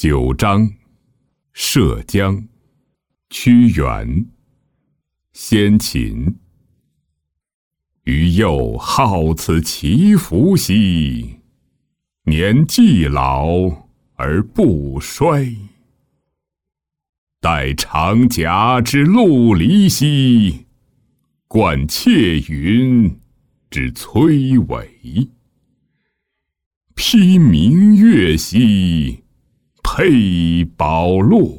九章，涉江，屈原。先秦。余幼好此其服兮，年既老而不衰。待长甲之陆离兮，冠窃云之崔嵬。披明月兮，佩宝路。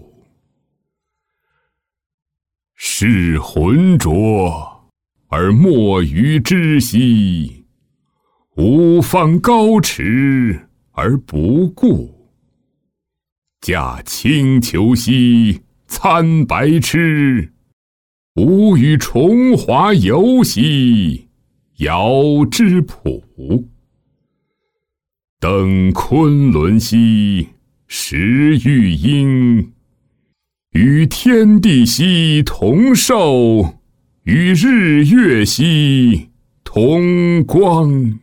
视浑浊而莫于之兮，吾方高驰而不顾。驾轻裘兮，参白痴。吾与重华游兮，遥之浦。登昆仑兮，食玉英。与天地兮同寿，与日月兮同光。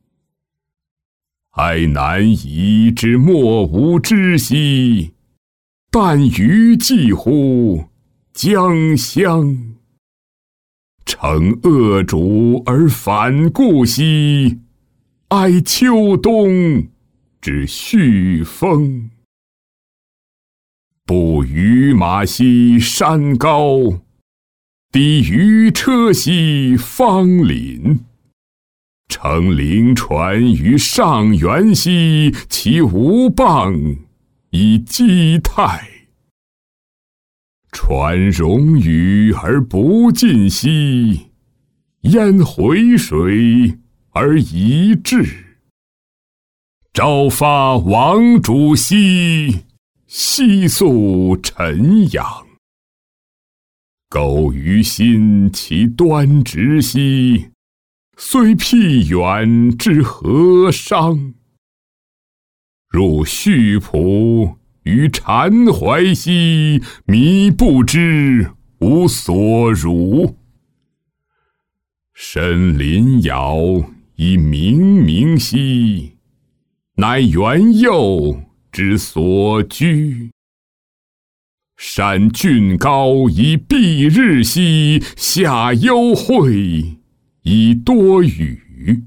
哀难移之莫吾知兮，但余寄乎江乡。乘恶主而反顾兮，哀秋冬之煦风。步于马兮山高，抵于车兮芳林。乘灵船于上元兮，其无傍以击泰。船冗余而不尽兮，淹回水而遗志。朝发王主兮，夕宿晨养。苟于心其端直兮，虽僻远之何伤。入煦浦于禅怀兮，靡不知吾所如。深林杳以冥冥兮，乃元佑之所居。山峻高以蔽日兮，下幽晦以多雨。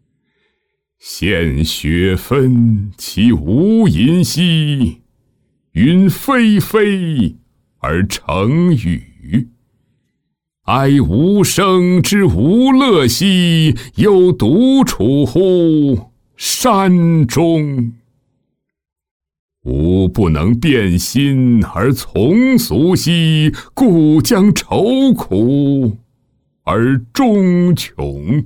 现雪纷其无垠兮，云霏霏而成雨。哀吾生之无乐兮，犹独处乎山中。吾不能变心而从俗兮，故将愁苦而终穷。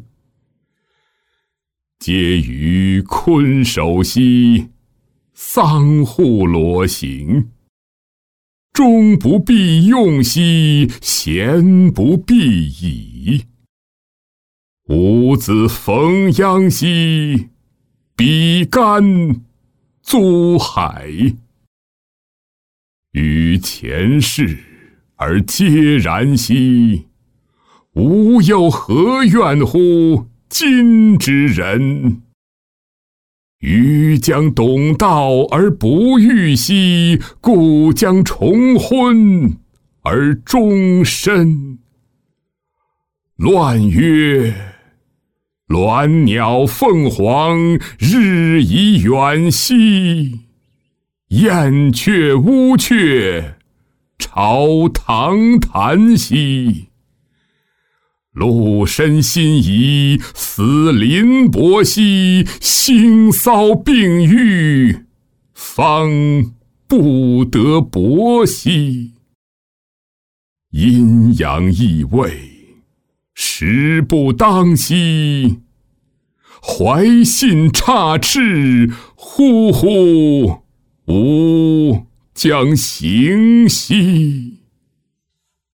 嗟余髡首兮，桑户裸行。终不必用兮，闲不必倚。吾子逢殃兮，比干租海。于前世而孑然兮，吾又何怨乎今之人。余将懂道而不遇兮，故将重昏而终身。乱曰：鸾鸟凤凰日已远兮，燕雀乌鹊朝堂谈兮。鹿身心仪，死临薄兮，腥骚并育，方不得薄兮。阴阳异位，时不当兮。怀信插翅，呼呼吾将行兮。